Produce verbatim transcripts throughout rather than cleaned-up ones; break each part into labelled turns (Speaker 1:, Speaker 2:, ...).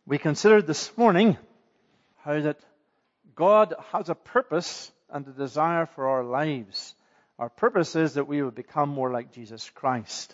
Speaker 1: We considered this morning how that God has a purpose and a desire for our lives. Our purpose is that we would become more like Jesus Christ.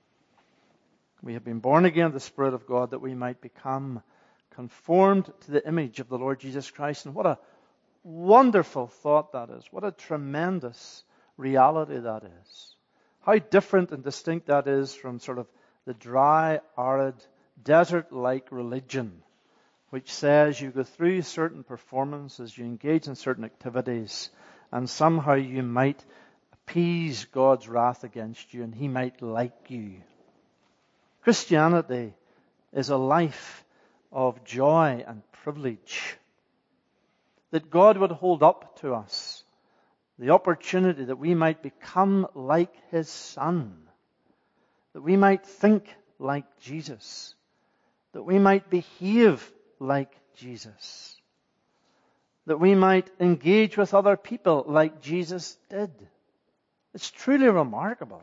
Speaker 1: We have been born again of the Spirit of God that we might become conformed to the image of the Lord Jesus Christ. And what a wonderful thought that is. What a tremendous reality that is. How different and distinct that is from sort of the dry, arid, desert-like religion, which says you go through certain performances, you engage in certain activities, and somehow you might appease God's wrath against you and He might like you. Christianity is a life of joy and privilege that God would hold up to us, the opportunity that we might become like His Son, that we might think like Jesus, that we might behave like Jesus, that we might engage with other people like Jesus did. It's truly remarkable.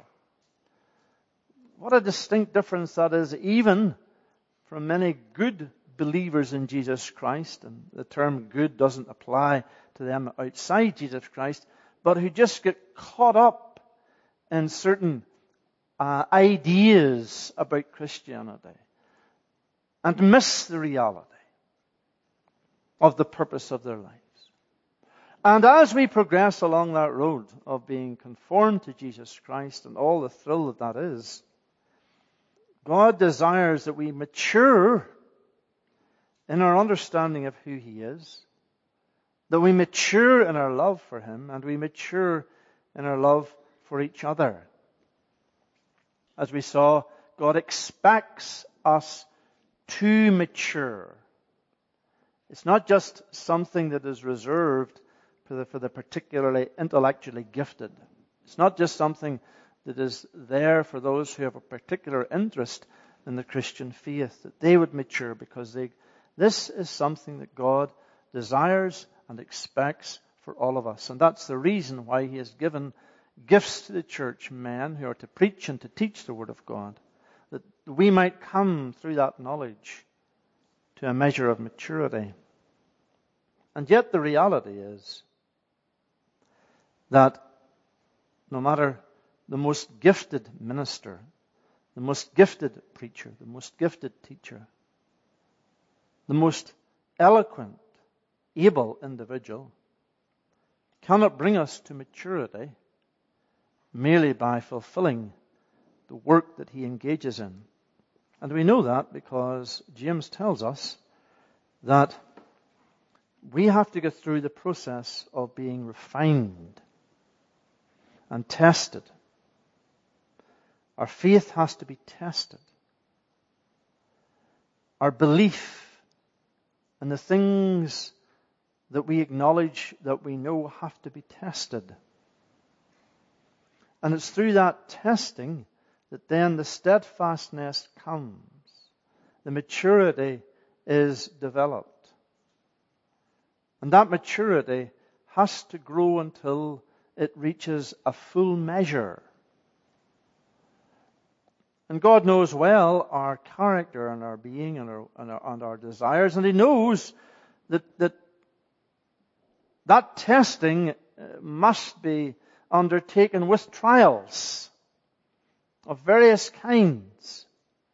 Speaker 1: What a distinct difference that is, even from many good believers in Jesus Christ, and the term good doesn't apply to them outside Jesus Christ, but who just get caught up in certain uh, ideas about Christianity and miss the reality of the purpose of their lives. And as we progress along that road of being conformed to Jesus Christ and all the thrill that that is, God desires that we mature in our understanding of who He is, that we mature in our love for Him, and we mature in our love for each other. As we saw, God expects us to mature. It's not just something that is reserved for the, for the particularly intellectually gifted. It's not just something that is there for those who have a particular interest in the Christian faith, that they would mature, because they, this is something that God desires and expects for all of us. And that's the reason why He has given gifts to the church, men who are to preach and to teach the Word of God, that we might come through that knowledge to a measure of maturity. And yet the reality is that no matter the most gifted minister, the most gifted preacher, the most gifted teacher, the most eloquent, able individual, cannot bring us to maturity merely by fulfilling the work that he engages in. And we know that because James tells us that we have to get through the process of being refined and tested. Our faith has to be tested. Our belief in the things that we acknowledge that we know have to be tested. And it's through that testing that then the steadfastness comes. The maturity is developed. And that maturity has to grow until it reaches a full measure. And God knows well our character and our being and our, and our, and our desires. And He knows that, that that testing must be undertaken with trials of various kinds.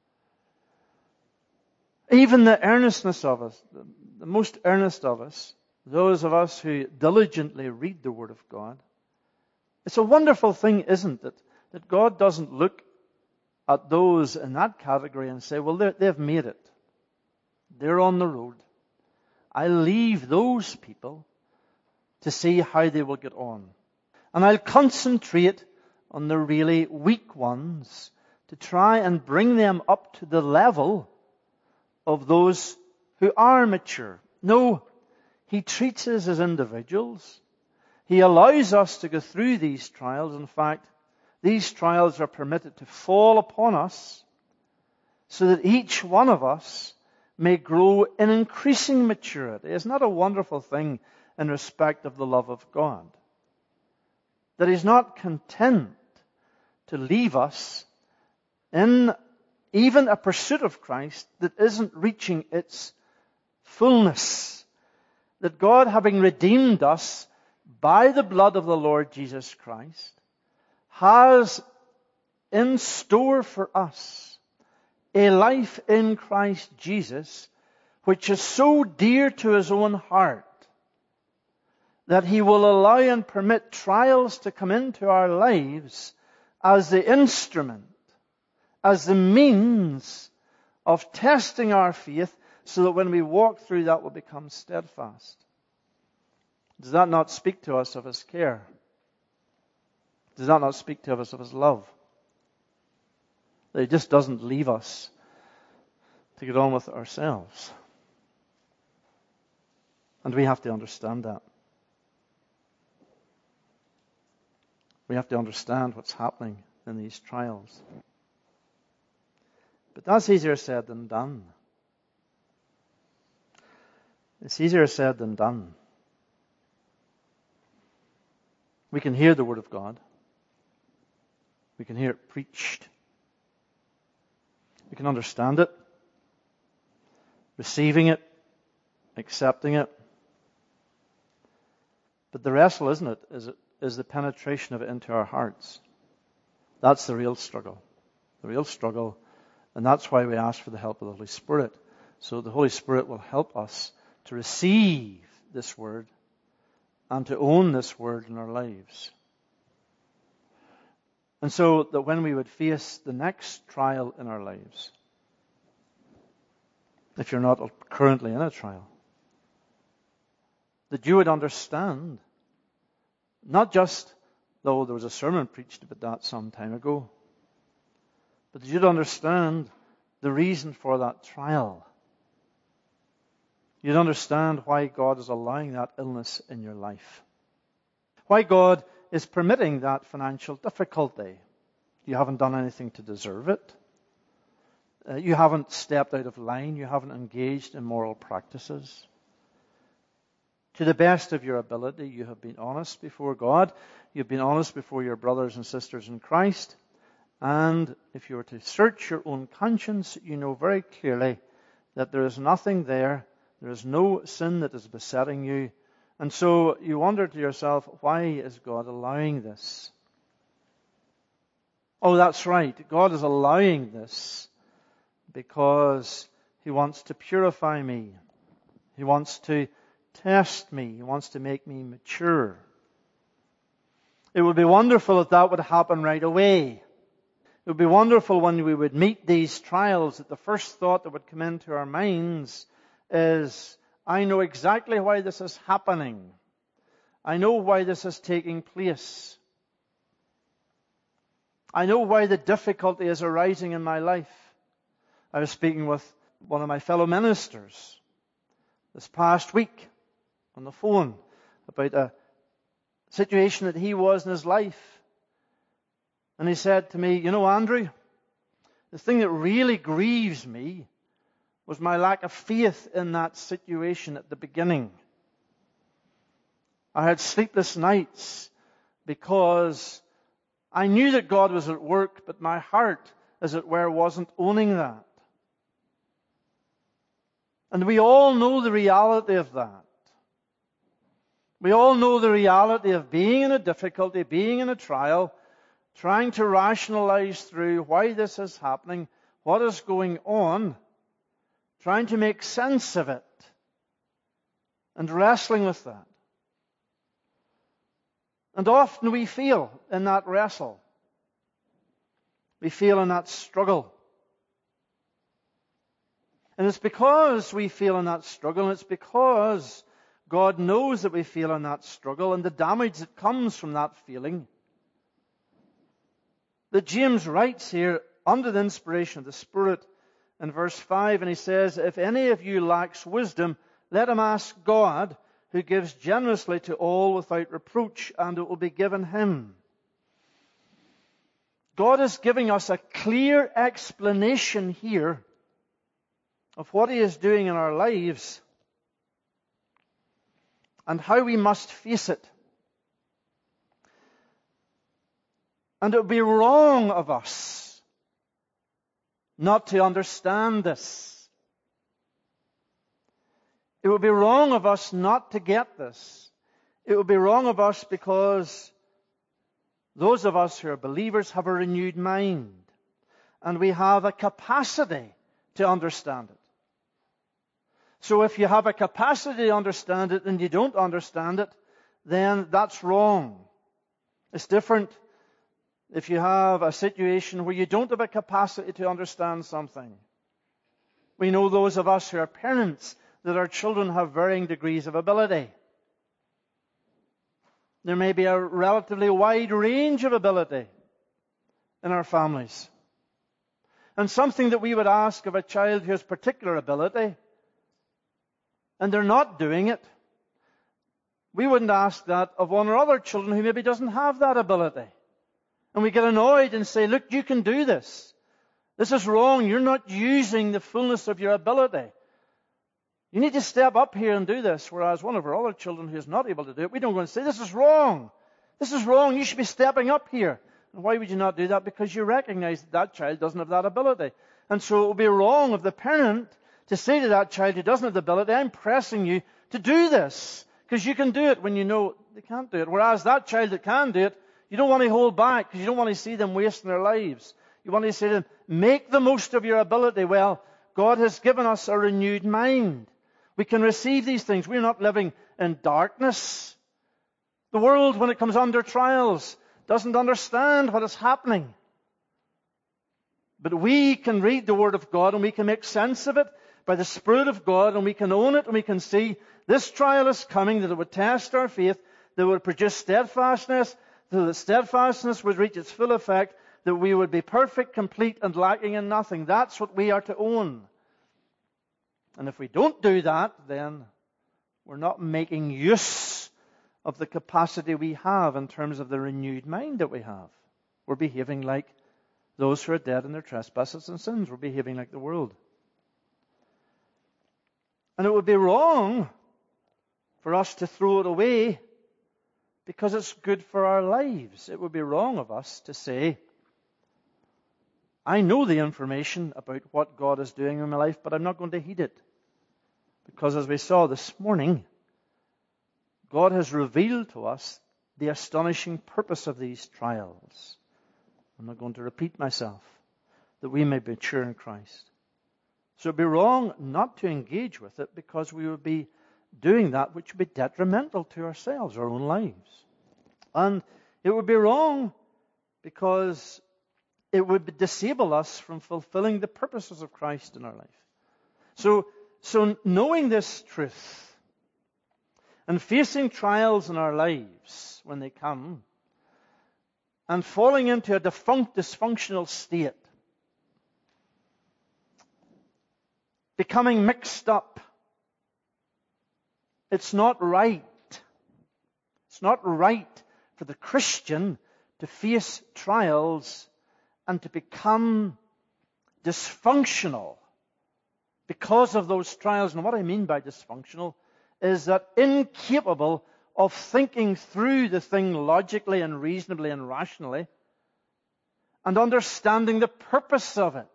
Speaker 1: Even the earnestness of us, the, the most earnest of us, those of us who diligently read the Word of God, it's a wonderful thing, isn't it, that God doesn't look at those in that category and say, well, they've made it. They're on the road. I'll leave those people to see how they will get on. And I'll concentrate on the really weak ones to try and bring them up to the level of those who are mature. No, He treats us as individuals. He allows us to go through these trials. In fact, these trials are permitted to fall upon us so that each one of us may grow in increasing maturity. Isn't that a wonderful thing in respect of the love of God? That He's not content to leave us in even a pursuit of Christ that isn't reaching its fullness. That God, having redeemed us by the blood of the Lord Jesus Christ, has in store for us a life in Christ Jesus, which is so dear to his own heart, that he will allow and permit trials to come into our lives as the instrument, as the means of testing our faith, so that when we walk through that, we'll become steadfast. Does that not speak to us of his care? Does that not speak to us of his love? That he just doesn't leave us to get on with it ourselves. And we have to understand that. We have to understand what's happening in these trials. But that's easier said than done. It's easier said than done. We can hear the Word of God. We can hear it preached. We can understand it, receiving it, accepting it. But the wrestle, isn't it, is it is the penetration of it into our hearts. That's the real struggle. The real struggle. And that's why we ask for the help of the Holy Spirit. So the Holy Spirit will help us to receive this Word and to own this Word in our lives. And so that when we would face the next trial in our lives, if you're not currently in a trial, that you would understand, not just, though there was a sermon preached about that some time ago, but that you'd understand the reason for that trial. You'd understand why God is allowing that illness in your life. Why God is permitting that financial difficulty. You haven't done anything to deserve it. Uh, you haven't stepped out of line. You haven't engaged in moral practices. To the best of your ability, you have been honest before God. You've been honest before your brothers and sisters in Christ. And if you were to search your own conscience, you know very clearly that there is nothing there. There is no sin that is besetting you. And so you wonder to yourself, why is God allowing this? Oh, that's right. God is allowing this because he wants to purify me. He wants to test me. He wants to make me mature. It would be wonderful if that would happen right away. It would be wonderful when we would meet these trials that the first thought that would come into our minds is, I know exactly why this is happening. I know why this is taking place. I know why the difficulty is arising in my life. I was speaking with one of my fellow ministers this past week on the phone about a situation that he was in his life. And he said to me, you know, Andrew, the thing that really grieves me was my lack of faith in that situation at the beginning. I had sleepless nights because I knew that God was at work, but my heart, as it were, wasn't owning that. And we all know the reality of that. We all know the reality of being in a difficulty, being in a trial, trying to rationalize through why this is happening, what is going on, trying to make sense of it, and wrestling with that. And often we feel in that wrestle. We feel in that struggle. And it's because we feel in that struggle, and it's because God knows that we feel in that struggle and the damage that comes from that feeling, that James writes here under the inspiration of the Spirit in verse five, and he says, if any of you lacks wisdom, let him ask God, who gives generously to all without reproach, and it will be given him. God is giving us a clear explanation here of what he is doing in our lives and how we must face it. And it would be wrong of us not to understand this. It would be wrong of us not to get this. It would be wrong of us because those of us who are believers have a renewed mind. And we have a capacity to understand it. So if you have a capacity to understand it and you don't understand it, then that's wrong. It's different if you have a situation where you don't have a capacity to understand something. We know those of us who are parents that our children have varying degrees of ability. There may be a relatively wide range of ability in our families. And something that we would ask of a child who has particular ability, and they're not doing it, we wouldn't ask that of one or other children who maybe doesn't have that ability. And we get annoyed and say, look, you can do this. This is wrong. You're not using the fullness of your ability. You need to step up here and do this. Whereas one of our other children who is not able to do it, we don't go and say, this is wrong. This is wrong. You should be stepping up here. And why would you not do that? Because you recognize that that child doesn't have that ability. And so it would be wrong of the parent to say to that child who doesn't have the ability, I'm pressing you to do this. Because you can do it when you know they can't do it. Whereas that child that can do it, you don't want to hold back because you don't want to see them wasting their lives. You want to say to them, make the most of your ability. Well, God has given us a renewed mind. We can receive these things. We're not living in darkness. The world, when it comes under trials, doesn't understand what is happening. But we can read the Word of God and we can make sense of it by the Spirit of God, and we can own it and we can see this trial is coming, that it would test our faith, that it would produce steadfastness, that the steadfastness would reach its full effect, that we would be perfect, complete, and lacking in nothing. That's what we are to own. And if we don't do that, then we're not making use of the capacity we have in terms of the renewed mind that we have. We're behaving like those who are dead in their trespasses and sins. We're behaving like the world. And it would be wrong for us to throw it away because it's good for our lives. It would be wrong of us to say, I know the information about what God is doing in my life, but I'm not going to heed it. Because as we saw this morning, God has revealed to us the astonishing purpose of these trials. I'm not going to repeat myself, that we may be mature in Christ. So it would be wrong not to engage with it because we would be doing that which would be detrimental to ourselves, our own lives. And it would be wrong because it would disable us from fulfilling the purposes of Christ in our life. So, so knowing this truth and facing trials in our lives when they come and falling into a defunct, dysfunctional state, becoming mixed up, it's not right. It's not right for the Christian to face trials and to become dysfunctional because of those trials. And what I mean by dysfunctional is that incapable of thinking through the thing logically and reasonably and rationally and understanding the purpose of it.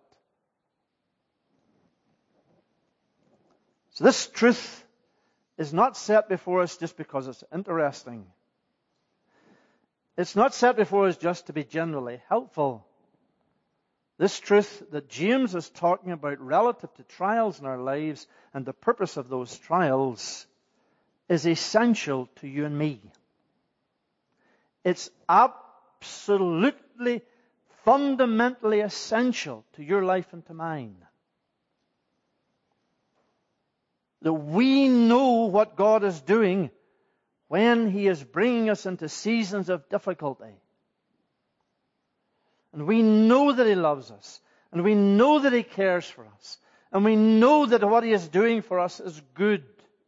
Speaker 1: So this truth is not set before us just because it's interesting. It's not set before us just to be generally helpful. This truth that James is talking about relative to trials in our lives and the purpose of those trials is essential to you and me. It's absolutely, fundamentally essential to your life and to mine. That we know what God is doing when He is bringing us into seasons of difficulty. And we know that He loves us. And we know that He cares for us. And we know that what He is doing for us is good.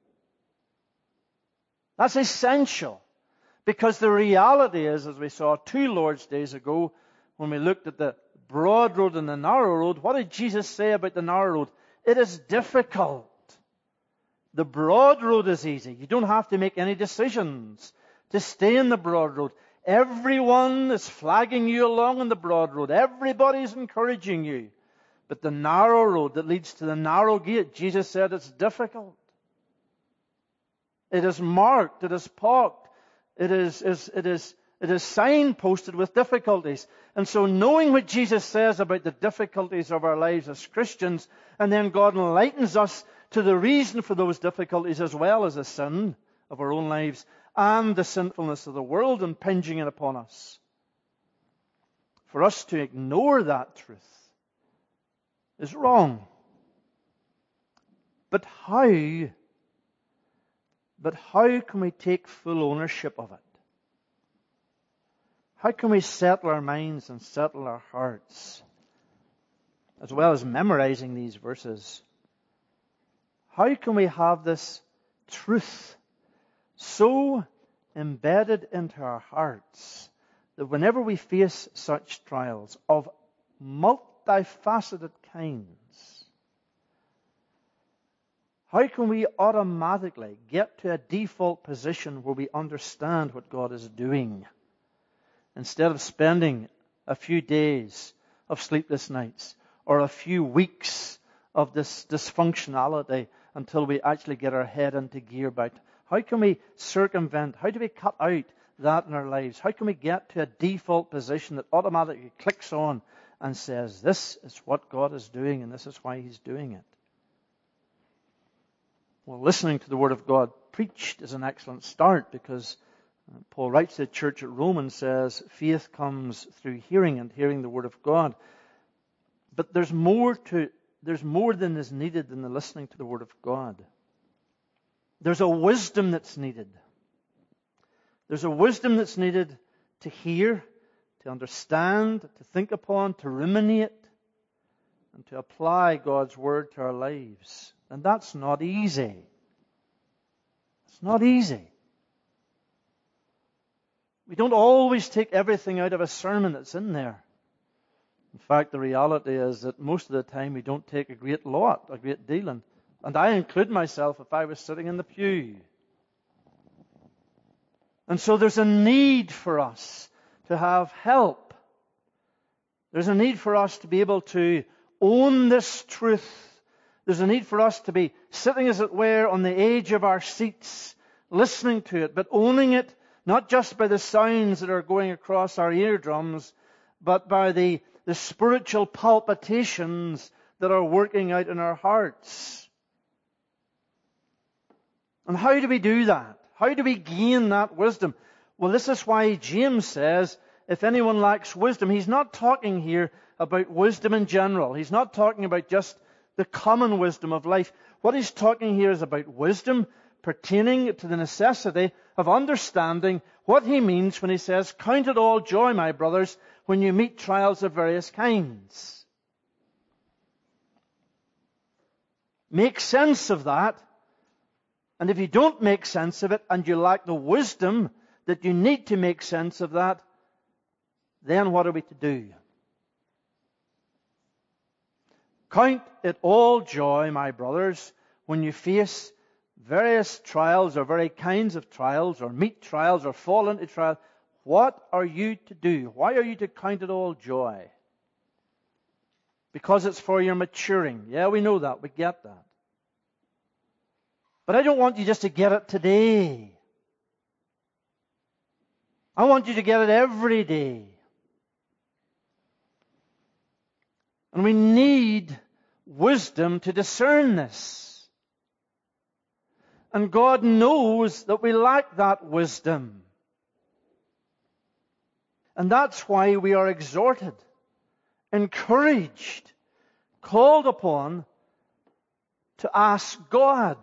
Speaker 1: That's essential. Because the reality is, as we saw two Lord's days ago, when we looked at the broad road and the narrow road, what did Jesus say about the narrow road? It is difficult. The broad road is easy. You don't have to make any decisions to stay in the broad road. Everyone is flagging you along on the broad road. Everybody's encouraging you. But the narrow road that leads to the narrow gate, Jesus said it's difficult. It is marked, it is pocked, it is, is, it is, it is signposted with difficulties. And so knowing what Jesus says about the difficulties of our lives as Christians, and then God enlightens us to the reason for those difficulties as well as the sin of our own lives and the sinfulness of the world impinging it upon us. For us to ignore that truth is wrong. But how? But how can we take full ownership of it? How can we settle our minds and settle our hearts, as well as memorizing these verses? How can we have this truth so embedded into our hearts that whenever we face such trials of multifaceted kinds, how can we automatically get to a default position where we understand what God is doing, instead of spending a few days of sleepless nights or a few weeks of this dysfunctionality until we actually get our head into gear about how can we circumvent, how do we cut out that in our lives? How can we get to a default position that automatically clicks on and says, this is what God is doing and this is why He's doing it? Well, listening to the Word of God preached is an excellent start, because Paul writes to the church at Rome and says, faith comes through hearing, and hearing the Word of God. But there's more to, there's more than is needed than the listening to the Word of God. There's a wisdom that's needed. There's a wisdom that's needed to hear, to understand, to think upon, to ruminate, and to apply God's Word to our lives. And that's not easy. It's not easy. We don't always take everything out of a sermon that's in there. In fact, the reality is that most of the time we don't take a great lot, a great deal. And, and I include myself if I was sitting in the pew. And so there's a need for us to have help. There's a need for us to be able to own this truth. There's a need for us to be sitting, as it were, on the edge of our seats, listening to it, but owning it, not just by the sounds that are going across our eardrums, but by the, the spiritual palpitations that are working out in our hearts. And how do we do that? How do we gain that wisdom? Well, this is why James says, if anyone lacks wisdom, he's not talking here about wisdom in general. He's not talking about just the common wisdom of life. What he's talking here is about wisdom pertaining to the necessity of understanding what he means when he says, count it all joy, my brothers, when you meet trials of various kinds. Make sense of that. And if you don't make sense of it, and you lack the wisdom that you need to make sense of that, then what are we to do? Count it all joy, my brothers, when you face various trials or very kinds of trials, or meet trials or fall into trials. What are you to do? Why are you to count it all joy? Because it's for your maturing. Yeah, we know that. We get that. But I don't want you just to get it today. I want you to get it every day. And we need wisdom to discern this. And God knows that we lack that wisdom. And that's why we are exhorted, encouraged, called upon to ask God.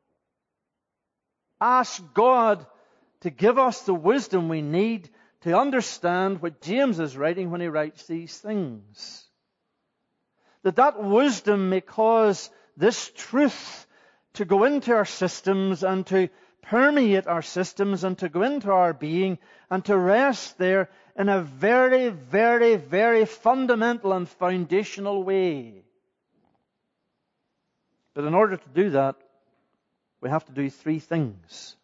Speaker 1: Ask God to give us the wisdom we need to understand what James is writing when he writes these things. That that wisdom may cause this truth to go into our systems and to permeate our systems and to go into our being and to rest there in a very, very, very fundamental and foundational way. But in order to do that, we have to do three things.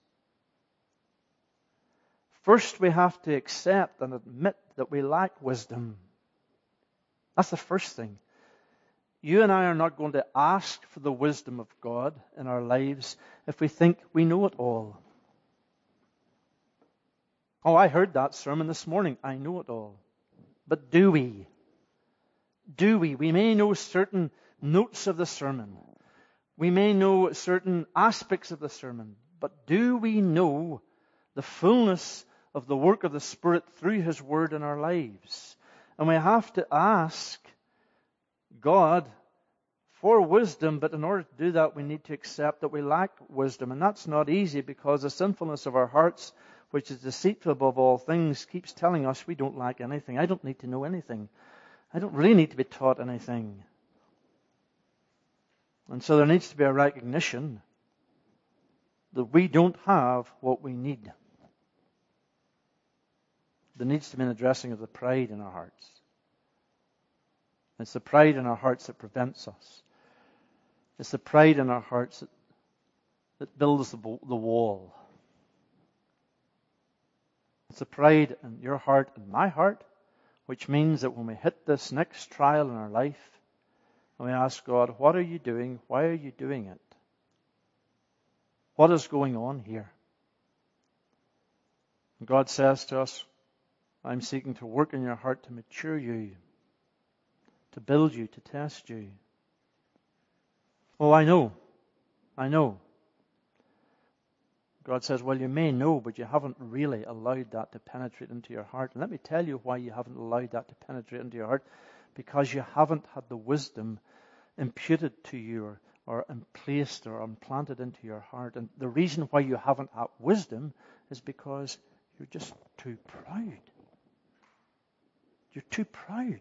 Speaker 1: First, we have to accept and admit that we lack wisdom. That's the first thing. You and I are not going to ask for the wisdom of God in our lives if we think we know it all. Oh, I heard that sermon this morning. I know it all. But do we? Do we? We may know certain notes of the sermon. We may know certain aspects of the sermon. But do we know the fullness of the work of the Spirit through His Word in our lives? And we have to ask God for wisdom, but in order to do that, we need to accept that we lack wisdom. And that's not easy because the sinfulness of our hearts, which is deceitful above all things, keeps telling us we don't lack anything. I don't need to know anything. I don't really need to be taught anything. And so there needs to be a recognition that we don't have what we need. There needs to be an addressing of the pride in our hearts. It's the pride in our hearts that prevents us. It's the pride in our hearts that, that builds the, the wall. It's the pride in your heart and my heart, which means that when we hit this next trial in our life, and we ask God, what are you doing? Why are you doing it? What is going on here? And God says to us, I'm seeking to work in your heart to mature you, to build you, to test you. Oh, I know. I know. God says, well, you may know, but you haven't really allowed that to penetrate into your heart. And let me tell you why you haven't allowed that to penetrate into your heart. Because you haven't had the wisdom imputed to you or, or placed or implanted into your heart. And the reason why you haven't had wisdom is because you're just too proud. You're too proud.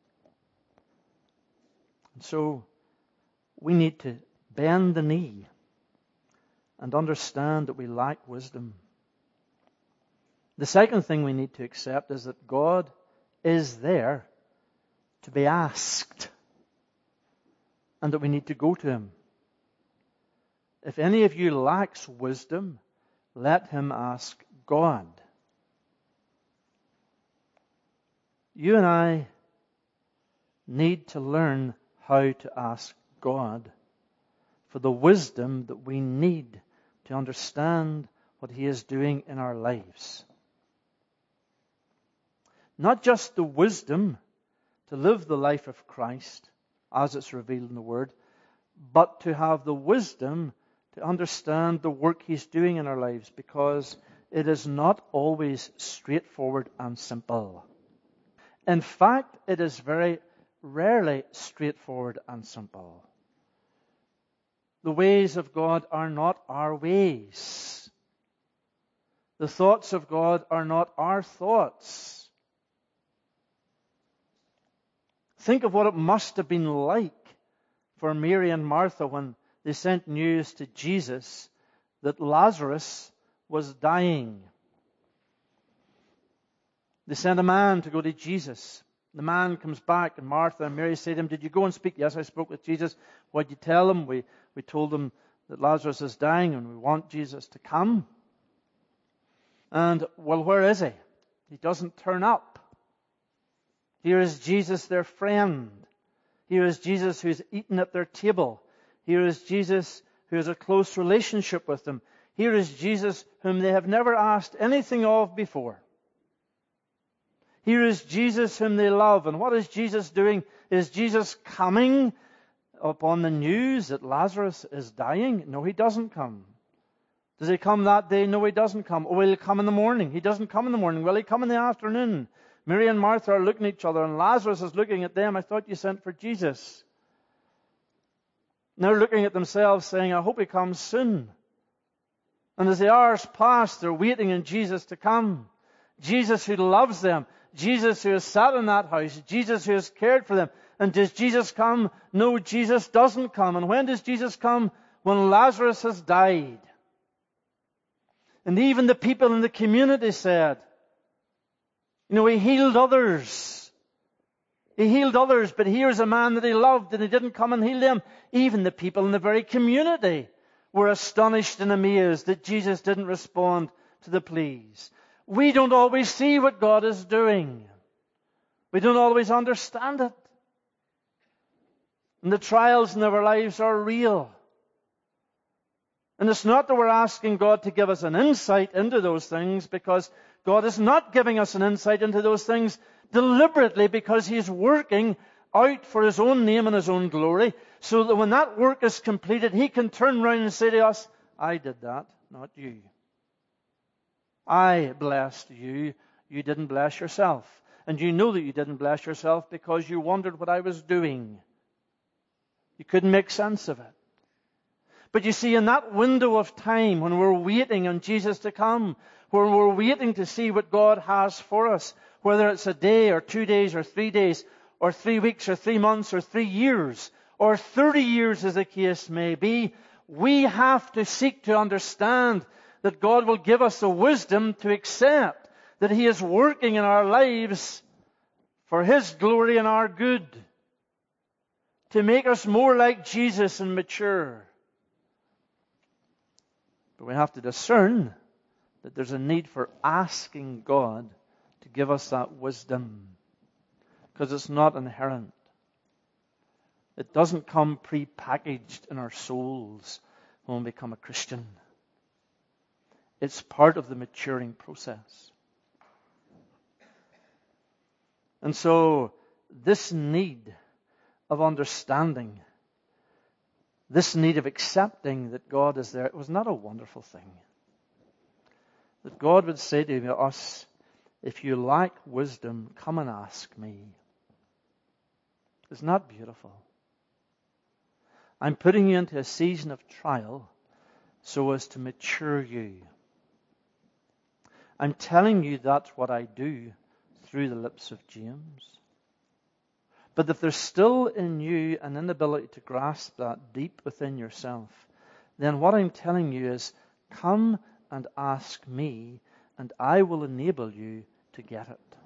Speaker 1: And so we need to bend the knee and understand that we lack wisdom. The second thing we need to accept is that God is there to be asked, and that we need to go to Him. If any of you lacks wisdom, let him ask God. You and I need to learn how to ask God for the wisdom that we need to understand what He is doing in our lives. Not just the wisdom to live the life of Christ as it's revealed in the Word, but to have the wisdom to understand the work He's doing in our lives, because it is not always straightforward and simple. In fact, it is very rarely straightforward and simple. The ways of God are not our ways. The thoughts of God are not our thoughts. Think of what it must have been like for Mary and Martha when they sent news to Jesus that Lazarus was dying. They sent a man to go to Jesus. The man comes back, and Martha and Mary say to him, "Did you go and speak?" "Yes, I spoke with Jesus." "What did you tell him?" We, we told him that Lazarus is dying and we want Jesus to come. And, well, where is he? He doesn't turn up. Here is Jesus, their friend. Here is Jesus who's eaten at their table. Here is Jesus who has a close relationship with them. Here is Jesus whom they have never asked anything of before. Here is Jesus whom they love. And what is Jesus doing? Is Jesus coming upon the news that Lazarus is dying? No, He doesn't come. Does He come that day? No, He doesn't come. Oh, will He come in the morning? He doesn't come in the morning. Will He come in the afternoon? Mary and Martha are looking at each other, and Lazarus is looking at them. "I thought you sent for Jesus." And they're looking at themselves saying, "I hope He comes soon." And as the hours pass, they're waiting on Jesus to come. Jesus who loves them. Jesus who has sat in that house. Jesus who has cared for them. And does Jesus come? No, Jesus doesn't come. And when does Jesus come? When Lazarus has died. And even the people in the community said, you know, He healed others. He healed others, but here's a man that He loved and He didn't come and heal them. Even the people in the very community were astonished and amazed that Jesus didn't respond to the pleas. We don't always see what God is doing. We don't always understand it. And the trials in our lives are real. And it's not that we're asking God to give us an insight into those things, because God is not giving us an insight into those things deliberately, because He's working out for His own name and His own glory, so that when that work is completed, He can turn around and say to us, I did that, not you. I blessed you. You didn't bless yourself. And you know that you didn't bless yourself because you wondered what I was doing. You couldn't make sense of it. But you see, in that window of time when we're waiting on Jesus to come, when we're waiting to see what God has for us, whether it's a day or two days or three days or three weeks or three months or three years or thirty years as the case may be, we have to seek to understand that God will give us the wisdom to accept that He is working in our lives for His glory and our good, to make us more like Jesus and mature. But we have to discern that there's a need for asking God to give us that wisdom, because it's not inherent. It doesn't come pre-packaged in our souls when we become a Christian. It's part of the maturing process. And so, this need of understanding, this need of accepting that God is there, it was not a wonderful thing. That God would say to us, if you lack wisdom, come and ask me. It's not beautiful. I'm putting you into a season of trial so as to mature you. I'm telling you that's what I do through the lips of James. But if there's still in you an inability to grasp that deep within yourself, then what I'm telling you is, come and ask me, and I will enable you to get it.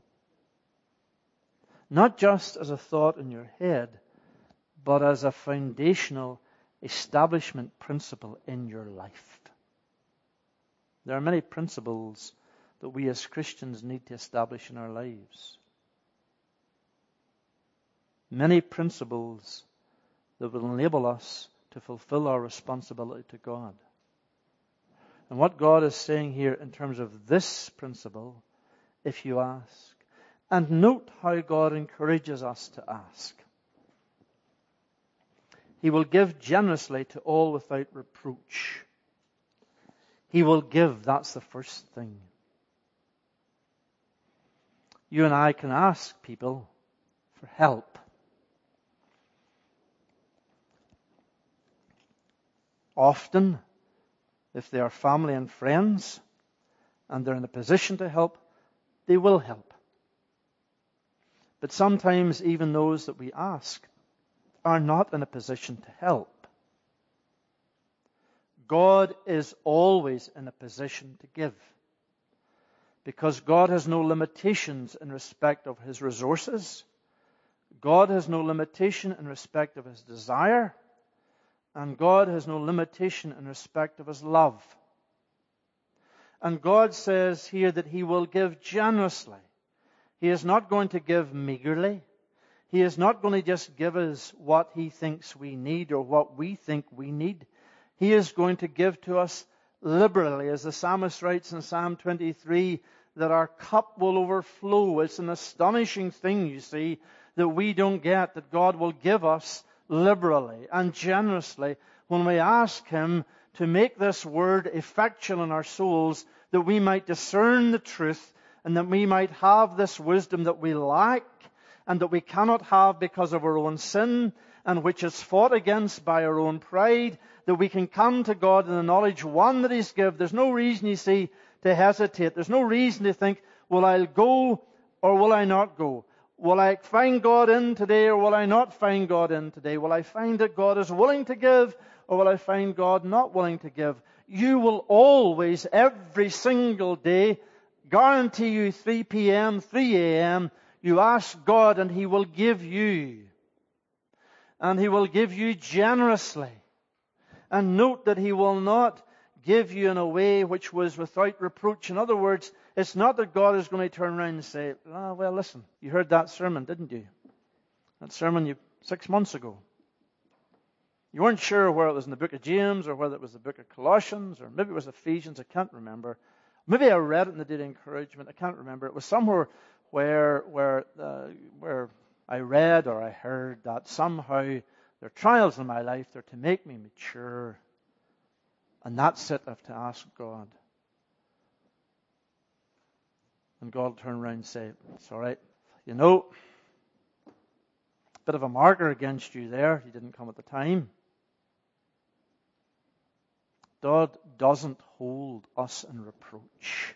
Speaker 1: Not just as a thought in your head, but as a foundational establishment principle in your life. There are many principles that we as Christians need to establish in our lives. Many principles that will enable us to fulfill our responsibility to God. And what God is saying here in terms of this principle, if you ask, and note how God encourages us to ask. He will give generously to all without reproach. He will give, that's the first thing. You and I can ask people for help. Often, if they are family and friends, and they're in a position to help, they will help. But sometimes even those that we ask are not in a position to help. God is always in a position to give, because God has no limitations in respect of His resources. God has no limitation in respect of His desire. And God has no limitation in respect of His love. And God says here that He will give generously. He is not going to give meagerly. He is not going to just give us what He thinks we need or what we think we need. He is going to give to us liberally, as the psalmist writes in Psalm twenty-three, that our cup will overflow. It's an astonishing thing, you see, that we don't get, that God will give us liberally and generously when we ask Him to make this word effectual in our souls, that we might discern the truth and that we might have this wisdom that we lack and that we cannot have because of our own sin, and which is fought against by our own pride, that we can come to God in the knowledge, one, that He's given. There's no reason, you see, to hesitate. There's no reason to think, will I go or will I not go? Will I find God in today or will I not find God in today? Will I find that God is willing to give or will I find God not willing to give? You will always, every single day, guarantee you three p.m., three a.m., you ask God and He will give you. And He will give you generously. And note that He will not give you in a way which was without reproach. In other words, it's not that God is going to turn around and say, oh, well, listen, you heard that sermon, didn't you? That sermon you six months ago. You weren't sure whether it was in the book of James or whether it was the book of Colossians or maybe it was Ephesians. I can't remember. Maybe I read it in the Daily Encouragement. I can't remember. It was somewhere where where uh, where I read or I heard that somehow there are trials in my life. They're to make me mature. And that's it. I have to ask God. And God will turn around and say, it's all right. You know, a bit of a marker against you there. You didn't come at the time. God doesn't hold us in reproach.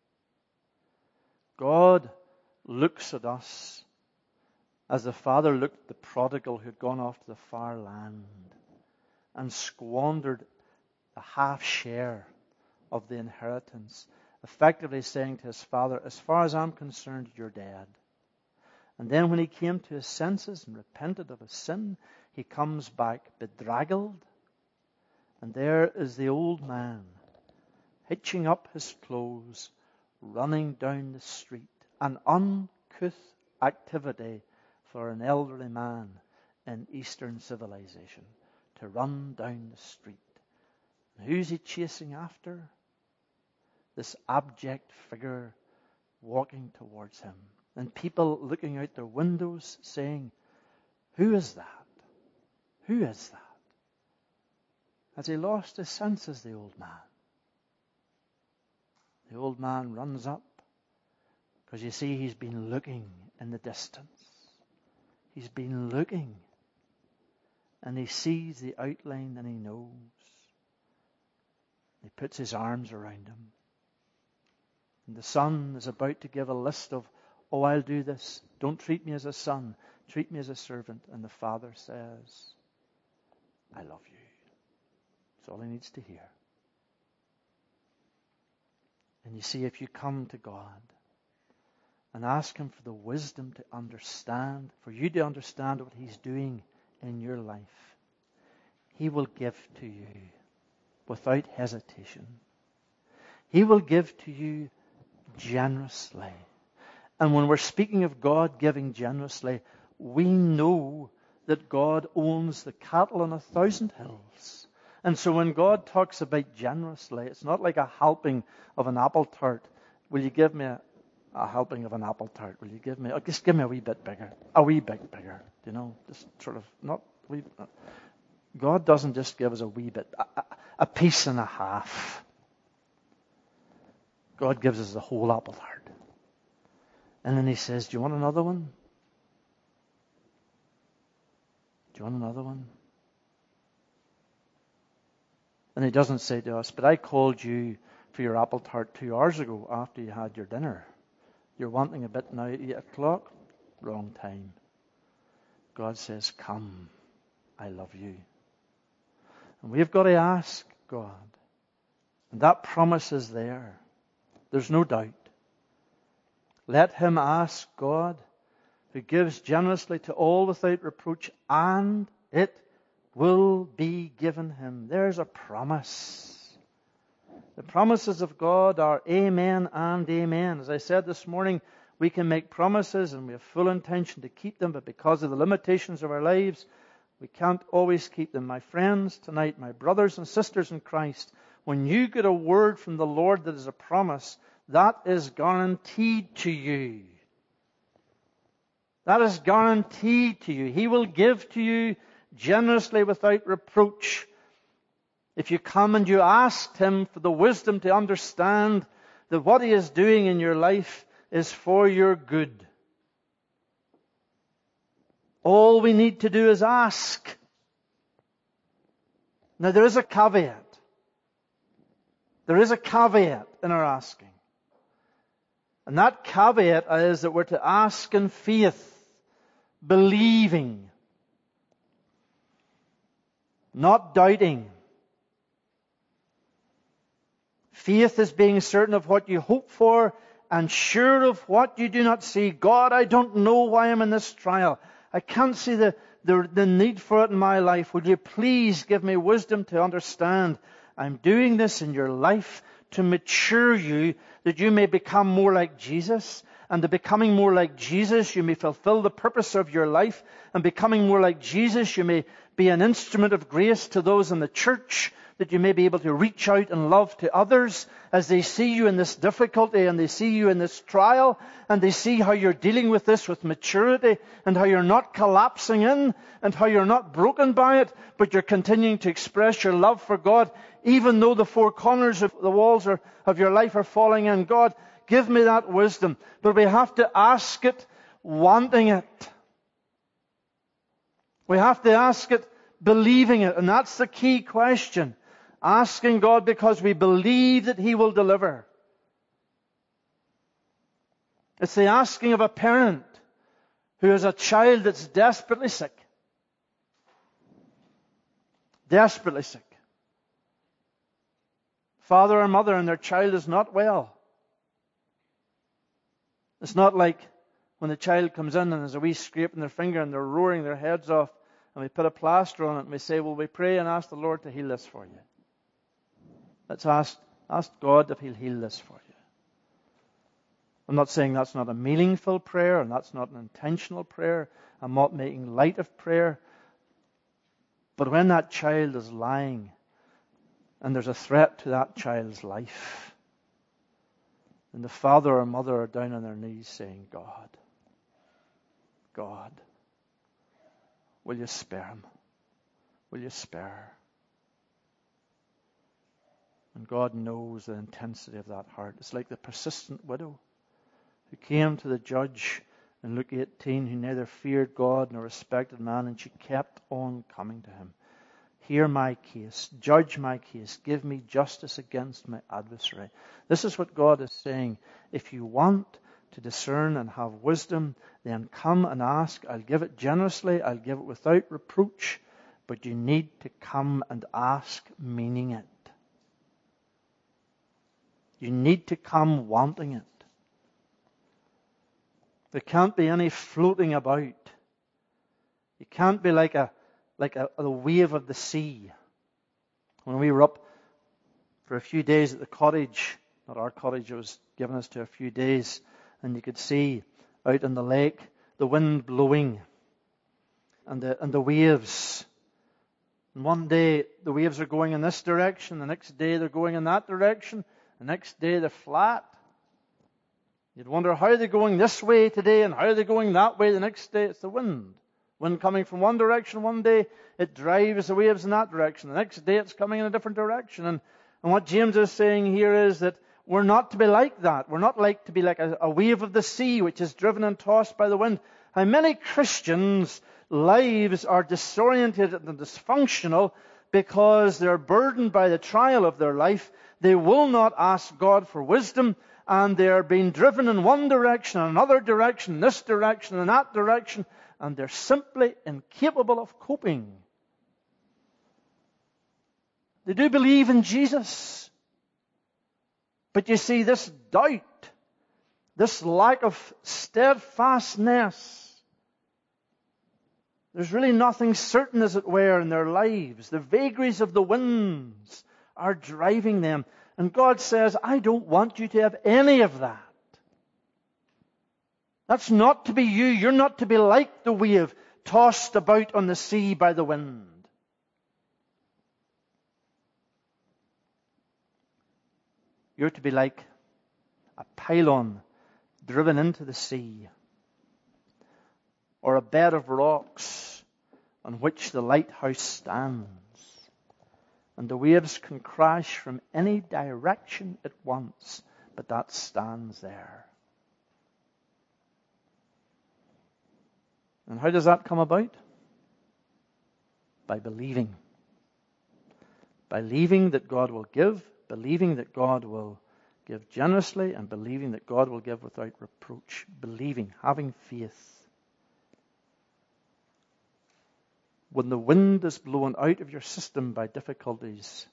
Speaker 1: God looks at us as the father looked at the prodigal who had gone off to the far land and squandered a half share of the inheritance, effectively saying to his father, as far as I'm concerned, you're dead. And then when he came to his senses and repented of his sin, he comes back bedraggled. And there is the old man, hitching up his clothes, running down the street. An uncouth activity for an elderly man in Eastern civilization, to run down the street. And who's he chasing after? This abject figure walking towards him. And people looking out their windows saying, who is that? Who is that? Has he lost his senses, the old man? The old man runs up because you see he's been looking in the distance. He's been looking and he sees the outline and he knows. He puts his arms around him. And the son is about to give a list of, oh, I'll do this. Don't treat me as a son. Treat me as a servant. And the father says, I love you. That's all he needs to hear. And you see, if you come to God and ask him for the wisdom to understand, for you to understand what he's doing in your life, he will give to you without hesitation. He will give to you generously. And when we're speaking of God giving generously, we know that God owns the cattle on a thousand hills. And so when God talks about generously, it's not like a helping of an apple tart. Will you give me a, a helping of an apple tart? Will you give me, oh, just give me a wee bit bigger, a wee bit bigger, you know, just sort of not, wee, God doesn't just give us a wee bit, a, a, a piece and a half. God gives us the whole apple tart. And then he says, do you want another one? Do you want another one? And he doesn't say to us, but I called you for your apple tart two hours ago after you had your dinner. You're wanting a bit now at eight o'clock? Wrong time. God says, come, I love you. And we've got to ask God. And that promise is there. There's no doubt. Let him ask God, who gives generously to all without reproach, and it will be given him. There's a promise. The promises of God are amen and amen. As I said this morning, we can make promises and we have full intention to keep them, but because of the limitations of our lives, we can't always keep them. My friends, tonight, my brothers and sisters in Christ, when you get a word from the Lord that is a promise, that is guaranteed to you. That is guaranteed to you. He will give to you generously without reproach. If you come and you ask him for the wisdom to understand that what he is doing in your life is for your good. All we need to do is ask. Now there is a caveat. There is a caveat in our asking. And that caveat is that we're to ask in faith, believing, not doubting. Faith is being certain of what you hope for and sure of what you do not see. God, I don't know why I'm in this trial. I can't see the, the, the need for it in my life. Would you please give me wisdom to understand I'm doing this in your life to mature you, that you may become more like Jesus. And to becoming more like Jesus, you may fulfill the purpose of your life. And becoming more like Jesus, you may be an instrument of grace to those in the church, that you may be able to reach out and love to others as they see you in this difficulty and they see you in this trial and they see how you're dealing with this with maturity and how you're not collapsing in and how you're not broken by it, but you're continuing to express your love for God, even though the four corners of the walls are, of your life are falling in. God, give me that wisdom. But we have to ask it, wanting it. We have to ask it, believing it. And that's the key question. Asking God because we believe that He will deliver. It's the asking of a parent who has a child that's desperately sick. Desperately sick. Father or mother and their child is not well. It's not like when the child comes in and there's a wee scrape in their finger and they're roaring their heads off and we put a plaster on it and we say, well, we pray and ask the Lord to heal this for you. Let's ask, ask God if He'll heal this for you. I'm not saying that's not a meaningful prayer and that's not an intentional prayer. I'm not making light of prayer. But when that child is lying and there's a threat to that child's life, and the father or mother are down on their knees saying, God, God, will you spare him? Will you spare her? And God knows the intensity of that heart. It's like the persistent widow who came to the judge in Luke eighteen, who neither feared God nor respected man, and she kept on coming to him. Hear my case, judge my case, give me justice against my adversary. This is what God is saying. If you want to discern and have wisdom, then come and ask. I'll give it generously, I'll give it without reproach, but you need to come and ask, meaning it. You need to come wanting it. There can't be any floating about. You can't be like a like a, a wave of the sea. When we were up for a few days at the cottage, not our cottage, it was given us to a few days, and you could see out in the lake the wind blowing and the and the waves. And one day the waves are going in this direction, the next day they're going in that direction. The next day they're flat. You'd wonder, how are they going this way today and how are they going that way the next day? It's the wind. Wind coming from one direction one day, it drives the waves in that direction. The next day it's coming in a different direction. And, and what James is saying here is that we're not to be like that. We're not like to be like a, a wave of the sea which is driven and tossed by the wind. How many Christians' lives are disoriented and dysfunctional because they're burdened by the trial of their life. They will not ask God for wisdom, and they are being driven in one direction, another direction, this direction, and that direction, and they're simply incapable of coping. They do believe in Jesus. But you see, this doubt, this lack of steadfastness, there's really nothing certain, as it were, in their lives. The vagaries of the winds are driving them. And God says, I don't want you to have any of that. That's not to be you. You're not to be like the wave tossed about on the sea by the wind. You're to be like a pylon driven into the sea, or a bed of rocks on which the lighthouse stands. And the waves can crash from any direction at once, but that stands there. And how does that come about? By believing. By believing that God will give, believing that God will give generously, and believing that God will give without reproach. Believing, having faith. When the wind is blown out of your system by difficulties,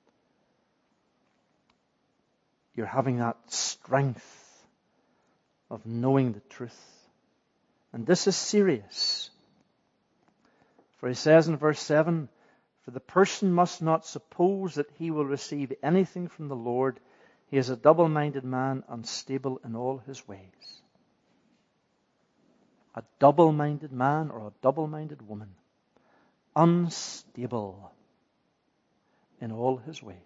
Speaker 1: you're having that strength of knowing the truth. And this is serious. For he says in verse seven, for the person must not suppose that he will receive anything from the Lord. He is a double-minded man, unstable in all his ways. A double-minded man or a double-minded woman unstable in all his ways.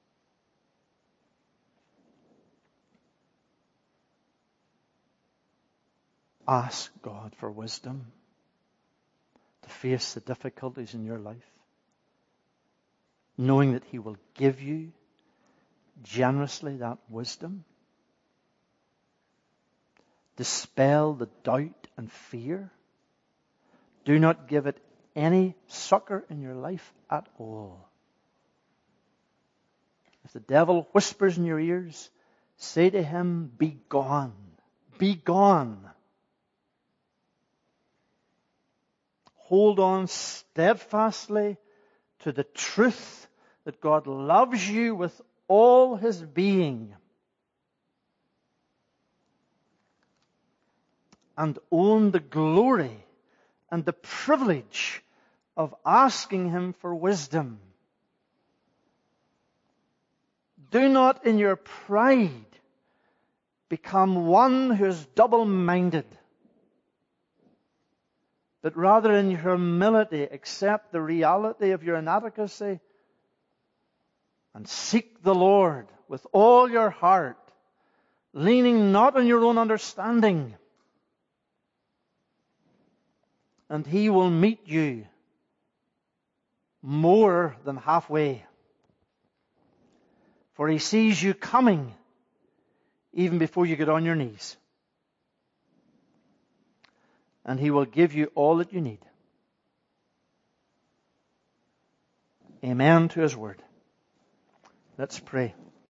Speaker 1: Ask God for wisdom to face the difficulties in your life, knowing that he will give you generously that wisdom. Dispel the doubt and fear. Do not give it any succor in your life at all. If the devil whispers in your ears, say to him, be gone, be gone. Hold on steadfastly to the truth that God loves you with all his being. And own the glory and the privilege of asking him for wisdom. Do not in your pride become one who is double-minded, but rather in humility accept the reality of your inadequacy and seek the Lord with all your heart, leaning not on your own understanding. And he will meet you more than halfway. For he sees you coming even before you get on your knees. And he will give you all that you need. Amen to his word. Let's pray.